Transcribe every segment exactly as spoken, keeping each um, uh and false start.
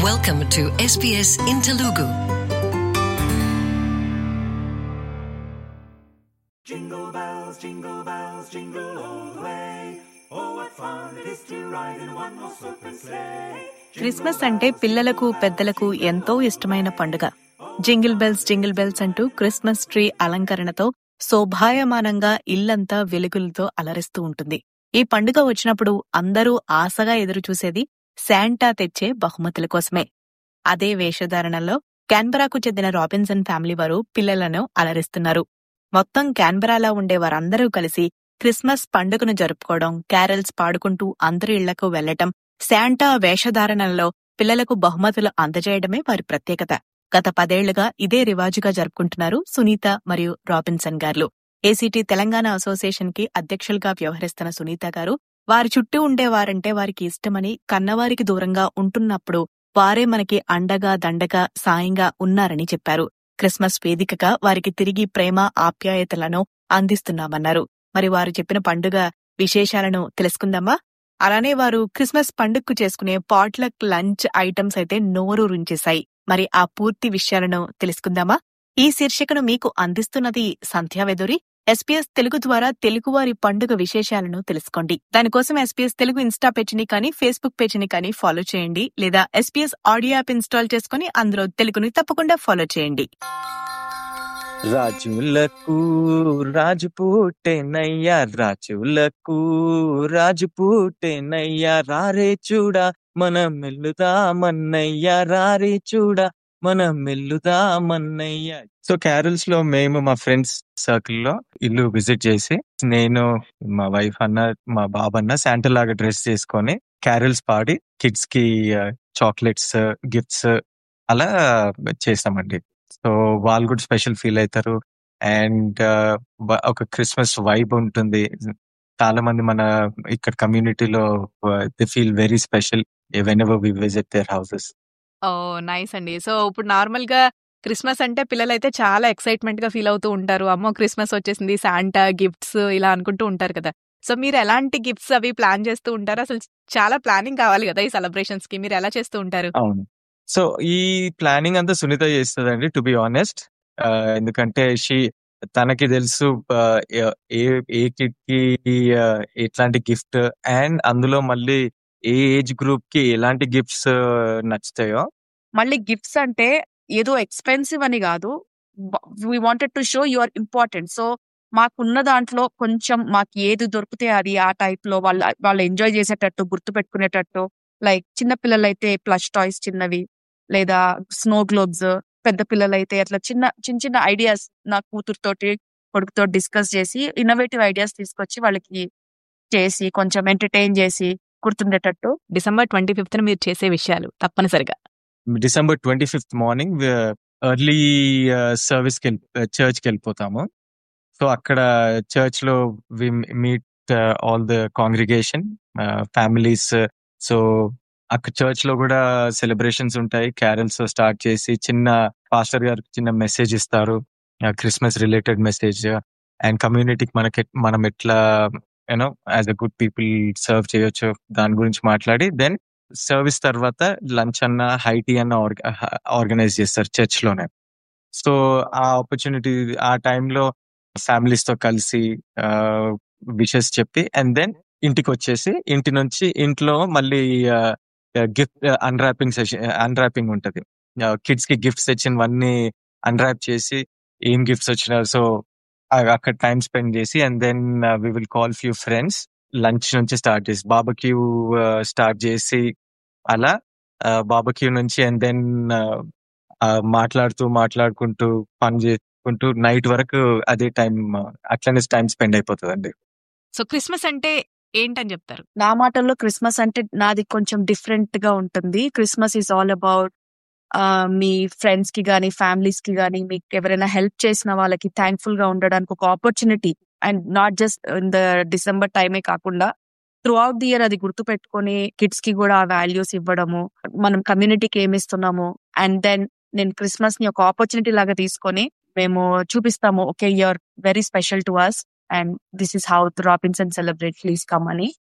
Welcome to S B S in Telugu. Jingle bells, jingle bells, jingle all the way. Oh, what fun it is to ride in one horse open sleigh. Christmas అంటే పిల్లలకు పెద్దలకు ఎంతో ఇష్టమైన పండుగ. Jingle bells jingle bells అంటూ Christmas tree అలంకరణతో శోభాయమానంగా ఇల్లంతా వెలుగులతో అలరిస్తూ ఉంటుంది. ఈ పండుగ వచ్చినప్పుడు అందరూ ఆశగా ఎదురుచూసేది శాంటా తెచ్చే బహుమతుల కోసమే. అదే వేషధారణలో క్యాన్బరాకు చెందిన రాబిన్సన్ ఫ్యామిలీ వారు పిల్లలను అలరిస్తున్నారు. మొత్తం క్యాన్బరాలో ఉండే వారందరూ కలిసి క్రిస్మస్ పండుగను జరుపుకోవడం, క్యారల్స్ పాడుకుంటూ అందరి ఇళ్లకు వెళ్లటం, శాంటా వేషధారణలో పిల్లలకు బహుమతులు అందజేయడమే వారి ప్రత్యేకత. గత పదేళ్లుగా ఇదే రివాజుగా జరుపుకుంటున్నారు సునీత మరియు రాబిన్సన్ గారు. ఏసీటీ తెలంగాణ అసోసియేషన్ కి అధ్యక్షులుగా వ్యవహరిస్తున్న సునీత గారు వారి చుట్టూ ఉండేవారంటే వారికి ఇష్టమని, కన్నవారికి దూరంగా ఉంటున్నప్పుడు వారే మనకి అండగా దండగా సాయంగా ఉన్నారని చెప్పారు. క్రిస్మస్ వేదికగా వారికి తిరిగి ప్రేమ ఆప్యాయతలను అందిస్తున్నామన్నారు. మరి వారు చెప్పిన పండుగ విశేషాలను తెలుసుకుందామా? అలానే వారు క్రిస్మస్ పండుగకు చేసుకునే పాట్లక్ లంచ్ ఐటమ్స్ అయితే నోరూరించేశాయి. మరి ఆ పూర్తి విషయాలను తెలుసుకుందామా? ఈ శీర్షికను మీకు అందిస్తున్నది సంధ్యావెదురి. ఎస్పీఎస్ తెలుగు ద్వారా తెలుగువారి పండుగ విశేషాలను తెలుసుకోండి. దానికోసం ఎస్పీఎస్ తెలుగు ఇన్స్టా పేజీని కానీ ఫేస్బుక్ పేజీని కానీ ఫాలో చేయండి, లేదా ఎస్పీఎస్ ఆడియో యాప్ ఇన్స్టాల్ చేసుకుని అందులో తెలుగుని తప్పకుండా ఫాలో చేయండి. రాజులకు రాజు పుట్టెనయ్యా, రాజులకు రాజు పుట్టెనయ్యా, రారే చూడా మనం మెల్లుదామన్నయ్యా, రారే చూడా మనం మెల్లుదామన్నయ్యా. సో క్యారల్స్ లో మేము మా ఫ్రెండ్స్ సర్కిల్ లో ఇల్లు విజిట్ చేసి, నేను మా వైఫ్ అన్న మా బాబన్న శాంటా లాగా డ్రెస్ చేసుకొని క్యారల్స్ పాడి కిడ్స్ కి చాక్లెట్స్ గిఫ్ట్స్ అలా చేస్తామండి. సో వాళ్ళు కూడా స్పెషల్ ఫీల్ అవుతారు. అండ్ ఒక క్రిస్మస్ వైబ్ ఉంటుంది. చాలా మంది మన ఇక్కడ కమ్యూనిటీలో they feel very special whenever we visit their houses. Oh nice అండి. సో ఇప్పుడు నార్మల్ గా క్రిస్మస్ అంటే పిల్లలైతే చాలా ఎక్సైట్మెంట్ గా ఫీల్ అవుతూ ఉంటారు. అమ్మో క్రిస్మస్ వచ్చేసింది, శాంటా గిఫ్ట్స్ ఇలా అనుకుంటూ ఉంటారు కదా. సో మీరు ఎలాంటి గిఫ్ట్స్ అవి ప్లాన్ చేస్తూ ఉంటారు? అసలు చాలా ప్లానింగ్ కావాలి కదా ఈ సెలబ్రేషన్స్ కి, మీరు ఎలా చేస్తూ ఉంటారు? అవును, సో ఈ ప్లానింగ్ అంతా సునీత చేస్తుందండి, టు బి ఆనెస్ట్. ఎందుకంటే షీ తనకి తెలుసు ఏ ఏ కిడ్ కి ఎట్లాంటి గిఫ్ట్, అండ్ అందులో మళ్ళీ ఏ ఏజ్ గ్రూప్ కి ఎలాంటి గిఫ్ట్స్ నచ్చుతాయో. మళ్ళీ గిఫ్ట్స్ అంటే ఏదో ఎక్స్పెన్సివ్ అని కాదు, we wanted to show your important. So మాకున్న దాంట్లో కొంచెం మాకు ఏది దొరికితే అది ఆ టైప్ లో వాళ్ళ వాళ్ళు ఎంజాయ్ చేసేటట్టు, గుర్తు పెట్టుకునేటట్టు. లైక్ చిన్న పిల్లలైతే ప్లష్ టాయ్స్ చిన్నవి, లేదా స్నో గ్లోబ్స్. పెద్ద పిల్లలైతే అట్లా చిన్న చిన్న చిన్న ఐడియాస్ నా కూతురుతోటి కొడుకుతో డిస్కస్ చేసి ఇన్నోవేటివ్ ఐడియాస్ తీసుకొచ్చి వాళ్ళకి చేసి కొంచెం ఎంటర్టైన్ చేసి గుర్తుండేటట్టు. డిసెంబర్ ట్వంటీ ఫిఫ్త్ మీరు చేసే విషయాలు తప్పనిసరిగా. December twenty fifth morning early service కి చర్చ్ కి వెళ్ళిపోతాము. సో అక్కడ చర్చ్ లో we meet all the congregation families. So అక్కడ చర్చ్ లో కూడా సెలబ్రేషన్స్ ఉంటాయి. క్యారల్స్ స్టార్ట్ చేసి చిన్న పాస్టర్ గారు చిన్న మెసేజ్ ఇస్తారు, క్రిస్మస్ రిలేటెడ్ మెసేజ్. అండ్ కమ్యూనిటీకి మనకి మనం ఎట్లా you know as a good people serve చేయొచ్చు దాని గురించి మాట్లాడి, దెన్ సర్వీస్ తర్వాత లంచ్ అన్న హై టీ అన్న ఆర్గనైజ్ చేస్తారు చర్చ్ లోనే. సో ఆ ఆపర్చునిటీ ఆ టైంలో ఫ్యామిలీస్ తో కలిసి విషెస్ చెప్పి, అండ్ దెన్ ఇంటికి వచ్చేసి ఇంటి నుంచి ఇంట్లో మళ్ళీ గిఫ్ట్ అన్రాపింగ్ సెషన్ అన్రాపింగ్ ఉంటది. కిడ్స్ కి గిఫ్ట్స్ తెచ్చినవన్నీ అన్రాప్ చేసి ఏం గిఫ్ట్స్ వచ్చినారు సో అక్కడ టైం స్పెండ్ చేసి, and then we will call few friends. Lunch నుంచి స్టార్ట్ చేసి బార్బక్యూ స్టార్ట్ చేసి అలా బార్బక్యూ నుంచి, అండ్ దెన్ మాట్లాడుతూ మాట్లాడుకుంటూ పని చేసుకుంటూ నైట్ వరకు అదే టైం అట్లనే టైం స్పెండ్ అయిపోతుందండి. సో క్రిస్మస్ అంటే ఏంటని చెప్తారు? నా మాటల్లో క్రిస్మస్ అంటే నాది కొంచెం డిఫరెంట్ గా ఉంటుంది. క్రిస్మస్ ఈజ్ ఆల్ అబౌట్ మీ ఫ్రెండ్స్ కి గానీ, ఫ్యామిలీస్ కి గానీ, మీకు ఎవరైనా హెల్ప్ చేసిన వాళ్ళకి థ్యాంక్ఫుల్ గా ఉండడానికి ఒక opportunity. And not just in the December టైమే కాకుండా త్రూ అవుట్ ది ఇయర్ అది గుర్తు పెట్టుకుని కిడ్స్ కి కూడా ఆ వాల్యూస్ ఇవ్వడము, మనం కమ్యూనిటీకి ఏమి ఇస్తున్నాము. అండ్ దెన్ నేను క్రిస్మస్ ని ఒక ఆపర్చునిటీ లాగా తీసుకొని మేము చూపిస్తాము, okay you are very special to us and this is how the Robinson celebrate, please come అని.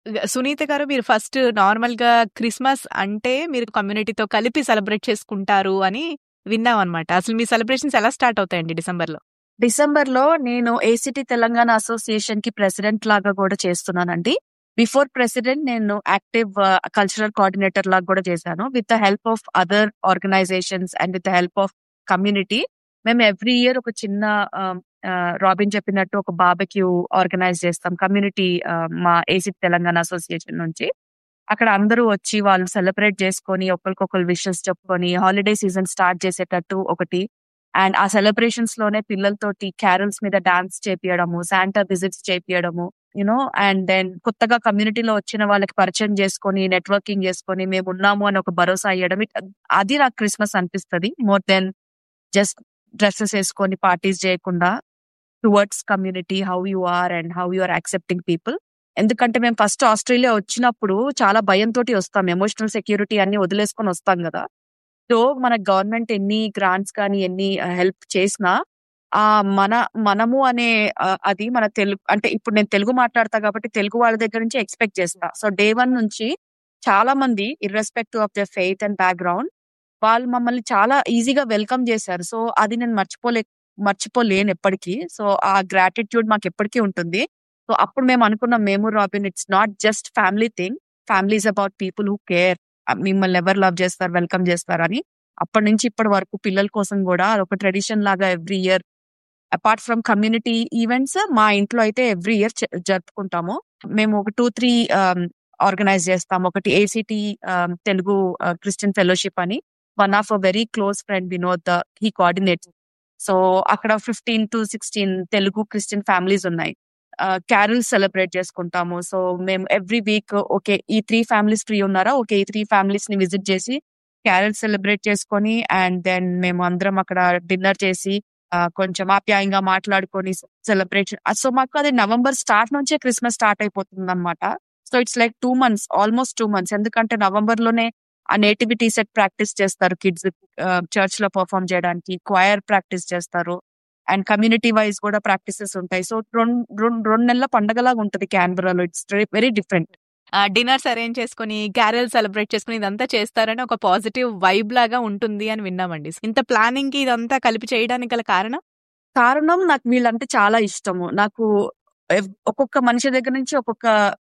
సునీత గారు, మీరు ఫస్ట్ నార్మల్‌గా క్రిస్మస్ అంటే మీరు కమ్యూనిటీతో కలిపి సెలబ్రేట్ చేసుకుంటారు అని విన్నామనమాట. అసలు మీ సెలబ్రేషన్స్ ఎలా స్టార్ట్ అవుతాయండి డిసెంబర్‌లో? డిసెంబర్‌లో నేను ఏసీటీ తెలంగాణ అసోసియేషన్‌కి ప్రెసిడెంట్ లాగా కూడా చేస్తున్నానండి. బిఫోర్ ప్రెసిడెంట్ నేను యాక్టివ్ కల్చరల్ కోఆర్డినేటర్ లాగా కూడా చేశాను. With the help of other organisations and with the help of community మేము ఎవ్రీ ఇయర్ ఒక చిన్న ఆహ్, ఆహ్, రాబిన్ చెప్పినట్టు ఒక బార్బెక్యూ ఆర్గనైజ్ చేస్తాం. కమ్యూనిటీ ఆహ్, మా ఏసీటీ తెలంగాణ అసోసియేషన్ నుంచి. అక్కడ అందరూ వచ్చి వాళ్ళు సెలబ్రేట్ చేసుకొని ఒకరికొకరు విషెస్ చెప్పుకొని హాలిడే సీజన్ స్టార్ట్ చేసేటట్టు ఒకటి. అండ్ ఆ సెలబ్రేషన్స్ లోనే పిల్లలతోటి క్యారల్స్ మీద డాన్స్ చేపియడము, శాంటా విజిట్స్ చేపియడము, యూనో అండ్ దెన్ కొత్తగా కమ్యూనిటీలో వచ్చిన వాళ్ళకి పరిచయం చేసుకొని నెట్వర్కింగ్ చేసుకొని మేము ఉన్నాము అని ఒక భరోసా ఇవ్వడం. ఇట్- అది నాకు క్రిస్మస్ అనిపిస్తుంది. మోర్ దెన్ జస్ట్ డ్రెస్సెస్ వేసుకొని పార్టీస్ చేయకుండా towards community, how you are and how you are accepting people. ఎందుకంటే మేము ఫస్ట్ ఆస్ట్రేలియా వచ్చినప్పుడు చాలా భయంతో వస్తాం, ఎమోషనల్ సెక్యూరిటీ అన్ని వదిలేసుకొని వస్తాం కదా. సో మన గవర్నమెంట్ ఎన్ని గ్రాంట్స్ కానీ ఎన్ని హెల్ప్ చేసినా ఆ మన మనము అనే ఆ, అది మన తెలుగు అంటే ఇప్పుడు నేను తెలుగు మాట్లాడతా కాబట్టి తెలుగు వాళ్ళ దగ్గర నుంచి ఎక్స్పెక్ట్ చేస్తా. సో డే వన్ నుంచి చాలా మంది irrespective of the faith and background వాళ్ళు మమ్మల్ని చాలా ఈజీగా వెల్కమ్ చేశారు. సో అది నేను మర్చిపోలే మర్చిపోలేను ఎప్పటికీ. సో ఆ గ్రాటిట్యూడ్ మాకు ఎప్పటికీ ఉంటుంది. సో అప్పుడు మేము అనుకున్నాం, మేము Robin, it's not just family thing, family is about people who care, మిమ్మల్ని ఎవరు లవ్ చేస్తారు, వెల్కమ్ చేస్తారు అని. అప్పటి నుంచి ఇప్పటి వరకు పిల్లల కోసం కూడా అదొక ట్రెడిషన్ లాగా every year apart from community events మా ఇంట్లో అయితే ఎవ్రీ ఇయర్ జరుపుకుంటాము. మేము ఒక టూ త్రీ ఆర్గనైజ్ చేస్తాం. ఒకటి ఏసీటీ తెలుగు క్రిస్టియన్ ఫెలోషిప్ అని, one of a very close friend Vinod he coordinate. So అక్కడ fifteen to sixteen Telugu Christian families ఉన్నాయి. క్యారల్స్ సెలబ్రేట్ చేసుకుంటాము. సో మేము ఎవ్రీ వీక్ ఓకే ఈ త్రీ ఫ్యామిలీస్ ఫ్రీ ఉన్నారా, ఓకే ఈ త్రీ ఫ్యామిలీస్ ని విజిట్ చేసి క్యారల్స్ సెలబ్రేట్ చేసుకొని అండ్ దెన్ మేము అందరం అక్కడ డిన్నర్ చేసి ఆ, కొంచెం ఆప్యాయంగా మాట్లాడుకొని సెలబ్రేషన్. సో మాకు అది నవంబర్ స్టార్ట్ నుంచే క్రిస్మస్ స్టార్ట్ అయిపోతుంది అనమాట. So it's like two months almost two months ఎందుకంటే నవంబర్ లోనే ఆ నేటివిటీ సెట్ ప్రాక్టీస్ చేస్తారు కిడ్స్, చర్చ్ లో పర్ఫామ్ చేయడానికి క్వైర్ ప్రాక్టీస్ చేస్తారు అండ్ కమ్యూనిటీ వైజ్ కూడా ప్రాక్టీసెస్ ఉంటాయి. సో రెండు రెండు రెండు నెలల పండగలాగా ఉంటుంది క్యాన్బరాలో. It's very different. Dinners arrange చేసుకుని క్యారల్ సెలబ్రేట్ చేసుకుని ఇదంతా చేస్తారని ఒక పాజిటివ్ వైబ్ లాగా ఉంటుంది అని విన్నామండి. ఇంత ప్లానింగ్ కి ఇదంతా కలిపి చేయడానికి గల కారణం? కారణం నాకు వీళ్ళంటే చాలా ఇష్టము. నాకు ఎవ్- ఒక్కొక్క మనిషి దగ్గర నుంచి ఒక్కొక్క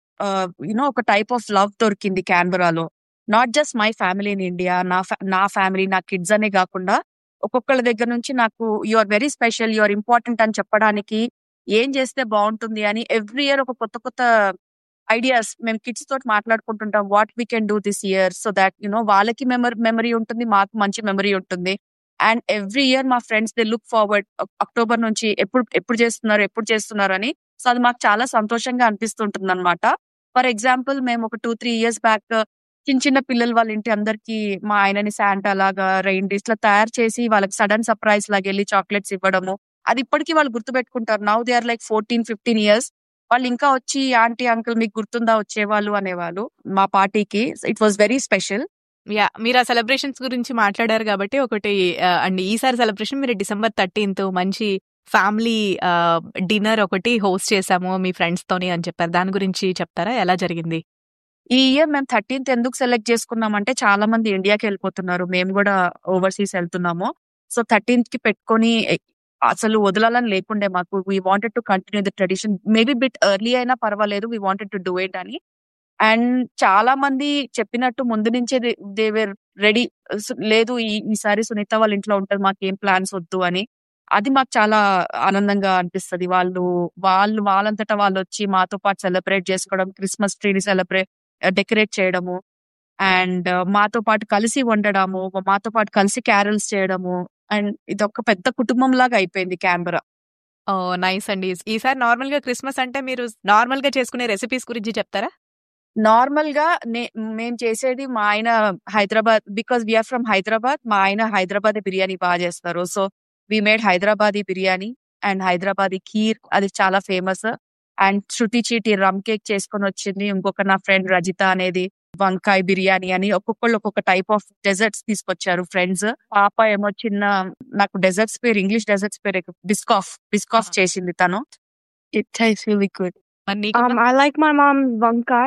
యూనో ఒక టైప్ ఆఫ్ లవ్ దొరికింది క్యాన్బరాలో. Not just my family in India, నా fa- నా ఫ్యామిలీ నా కిడ్స్ అనే కాకుండా ఒక్కొక్కళ్ళ దగ్గర నుంచి నాకు you are very special, you are important అని చెప్పడానికి ఏం చేస్తే బాగుంటుంది అని ఎవ్రీ ఇయర్ ఒక కొత్త కొత్త ఐడియాస్ మేము కిడ్స్ తోటి మాట్లాడుకుంటుంటాం. What we can do this year so that you know వాళ్ళకి మెమరీ మెమరీ ఉంటుంది, మాకు మంచి మెమరీ ఉంటుంది. అండ్ ఎవ్రీ ఇయర్ మా friends they look forward October నుంచి ఎప్పుడు ఎప్పుడు చేస్తున్నారు ఎప్పుడు చేస్తున్నారు అని. సో అది మాకు చాలా సంతోషంగా అనిపిస్తుంటుంది అనమాట. ఫర్ ఎగ్జాంపుల్ మేము ఒక టూ త్రీ ఇయర్స్ బ్యాక్ చిన్న చిన్న పిల్లలు వాళ్ళ ఇంటి అందరికి మా ఆయనని శాంటా లాగా రెయిన్ ఇట్లా తయారు చేసి వాళ్ళకి సడన్ సర్ప్రైజ్ లాగా వెళ్ళి చాక్లెట్స్ ఇవ్వడము. అది ఇప్పటికీ వాళ్ళు గుర్తుపెట్టుకుంటారు. Now they are like fourteen fifteen years. వాళ్ళు ఇంకా వచ్చి ఆంటీ అంకుల్ మీకు గుర్తుందా వచ్చేవాళ్ళు అనేవాళ్ళు మా పార్టీకి. It was very special. Yeah, మీరు ఆ సెలబ్రేషన్స్ గురించి మాట్లాడారు కాబట్టి ఒకటి ఆ, అండి ఈసారి సెలబ్రేషన్ మీరు డిసెంబర్ థర్టీన్త్ మంచి ఫ్యామిలీ డిన్నర్ ఒకటి హోస్ట్ చేశాము మీ ఫ్రెండ్స్ తోని అని చెప్పారు. దాని గురించి చెప్తారా, ఎలా జరిగింది? ఈ ఇయర్ మేము థర్టీన్త్ ఎందుకు సెలెక్ట్ చేసుకున్నామంటే చాలా మంది ఇండియాకి వెళ్ళిపోతున్నారు, మేము కూడా ఓవర్సీస్ వెళ్తున్నాము. సో థర్టీన్త్ కి పెట్టుకొని ఎ- అసలు వదలాలని లేకుండే మాకు. We wanted to continue the tradition, maybe bit early అయినా పర్వాలేదు, we wanted to do it అని. అండ్ చాలా మంది చెప్పినట్టు ముందు నుంచే దే వేర్ రెడీ. లేదు ఈ- ఈసారి సునీత వాళ్ళ ఇంట్లో ఉంటుంది, మాకేం ప్లాన్స్ వద్దు అని. అది మాకు చాలా ఆనందంగా అనిపిస్తది. వాళ్ళు వాళ్ళు వాళ్ళంతటా వాళ్ళు వచ్చి మాతో పాటు సెలబ్రేట్ చేసుకోవడం, క్రిస్మస్ ట్రీని సెలబ్రేట్ డెకరేట్ చేయడము అండ్ మాతో పాటు కలిసి వండడము, మాతో పాటు కలిసి క్యారల్స్ చేయడము. అండ్ ఇది ఒక పెద్ద కుటుంబం లాగా అయిపోయింది క్యాన్బరా. ఓ నైస్ అండి. ఈసారి నార్మల్ గా క్రిస్మస్ అంటే మీరు నార్మల్ గా చేసుకునే రెసిపీస్ గురించి చెప్తారా? నార్మల్ గా నే- మేము చేసేది మా ఆయన Hyderabad, because we are from Hyderabad. మా ఆయన హైదరాబాద్ బిర్యానీ బాగా చేస్తారు. So we made Hyderabadi biryani and Hyderabadi kheer, అది చాలా ఫేమస్. అండ్ శృతి చీటి రమ్ కేక్ చేసుకొని వచ్చింది. ఇంకొక నా ఫ్రెండ్ రజిత అనేది వంకాయ బిర్యానీ అని, ఒక్కొక్కళ్ళు ఒక్కొక్క టైప్ ఆఫ్ డెజర్ట్స్ తీసుకొచ్చారు ఫ్రెండ్స్. పాప ఏమో చిన్న, నాకు డెజర్ట్స్ పేరు ఇంగ్లీష్ డెజర్ట్స్ పేరు బిస్కాఫ్ బిస్కాఫ్ చేసింది తను. It taste really good. మరి నీకు Um, I like my mom's vankai.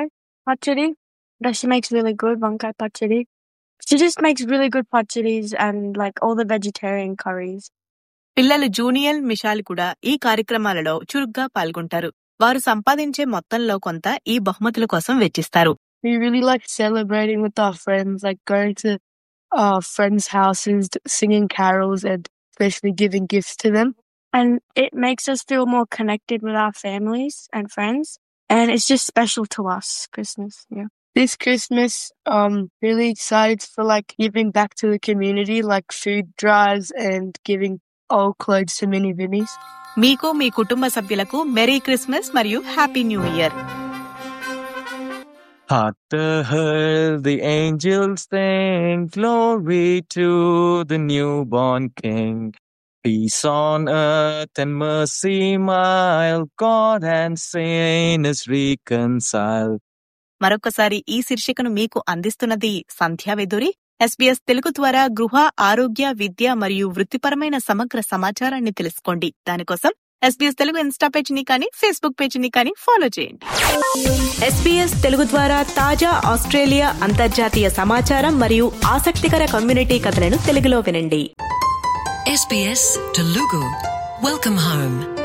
pachadi that she makes really good, vankai pachadi. She just makes really good pacharis and like all the vegetarian curries. పిల్లలు జూనియల్ మిషాల్ కూడా ఈ కార్యక్రమాలలో చురుగ్గా పాల్గొంటారు. వారు సంపాదించే మొత్తంలో కొంత ఈ బహుమతుల కోసం వెచ్చిస్తారు. We really like celebrating with our friends, like going to our friends' houses, singing carols, and especially giving gifts to them. And it makes us feel more connected with our families and friends. And it's just special to us, Christmas. Yeah. This Christmas, um, really excited for like giving back to the community, like food drives and giving old clothes to mini Vinnies. మీకు మీ కుటుంబ సభ్యులకు merry Christmas మరియు happy new year. Hark the herald, the angels sing, glory to the newborn King. Peace on earth and mercy mild, God and sinners reconciled. మరొకసారి ఈ శీర్షికను మీకు అందిస్తున్నది సంధ్యా వెదురి. SBS Telugu ద్వారా గృహ, ఆరోగ్య, విద్య మరియు వృత్తిపరమైన సమగ్ర సమాచారాన్ని తెలుసుకోండి. దానికోసం ఎస్బీఎస్ తెలుగు ఇన్స్టా పేజీని కానీ ఫేస్బుక్ పేజీని కానీ ఫాలో చేయండి. ఎస్బీఎస్ తెలుగు ద్వారా తాజా ఆస్ట్రేలియా, అంతర్జాతీయ సమాచారం మరియు ఆసక్తికర కమ్యూనిటీ కథలను తెలుగులో వినండి. ఎస్బీఎస్ తెలుగు. Welcome home.